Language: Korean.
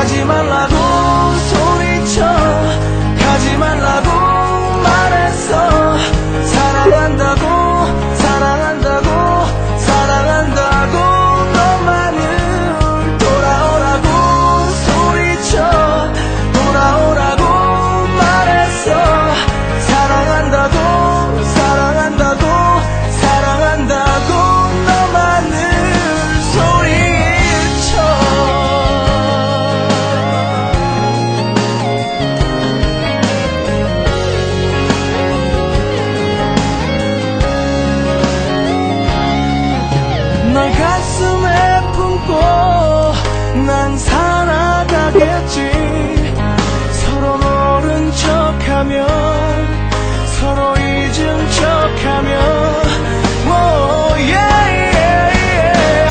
가지 말라고 소리쳐 가지 말라고 말했어. 사랑한다고 사랑한다고 사랑한다고 너만을 돌아오라고 소리쳐 돌아오라고 말했어. 사랑한다고 사랑한다고 사랑한다고 너만을 소리쳐. 널 가슴에 품고 난 살아가겠지. 서로 모른 척하며 서로 잊은 척하며